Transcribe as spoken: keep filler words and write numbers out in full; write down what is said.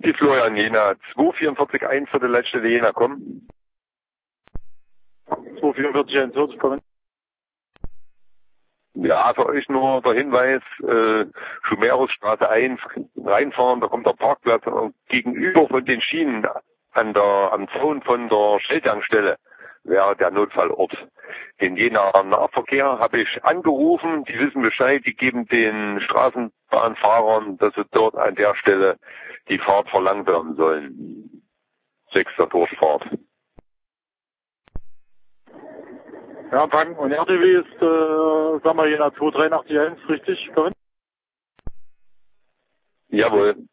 Die Florian Jena. zwei vierundvierzig eins für die Leitstelle Jena kommen. zwei vierundvierzig eins kommen. Ja, für euch nur der Hinweis, äh, Schumerusstraße eins reinfahren, da kommt der Parkplatz und gegenüber von den Schienen an der, am Zaun von der Schnelltankstelle wäre der Notfallort. Den Jenaer Nahverkehr habe ich angerufen, die wissen Bescheid, die geben den Straßenbahnfahrern, dass sie dort an der Stelle die Fahrt verlangsamen sollen. Sechster Durchfahrt. Ja, Banken und R T W ist, äh, sagen wir, Jena zwei drei acht eins, richtig, Kevin? Jawohl.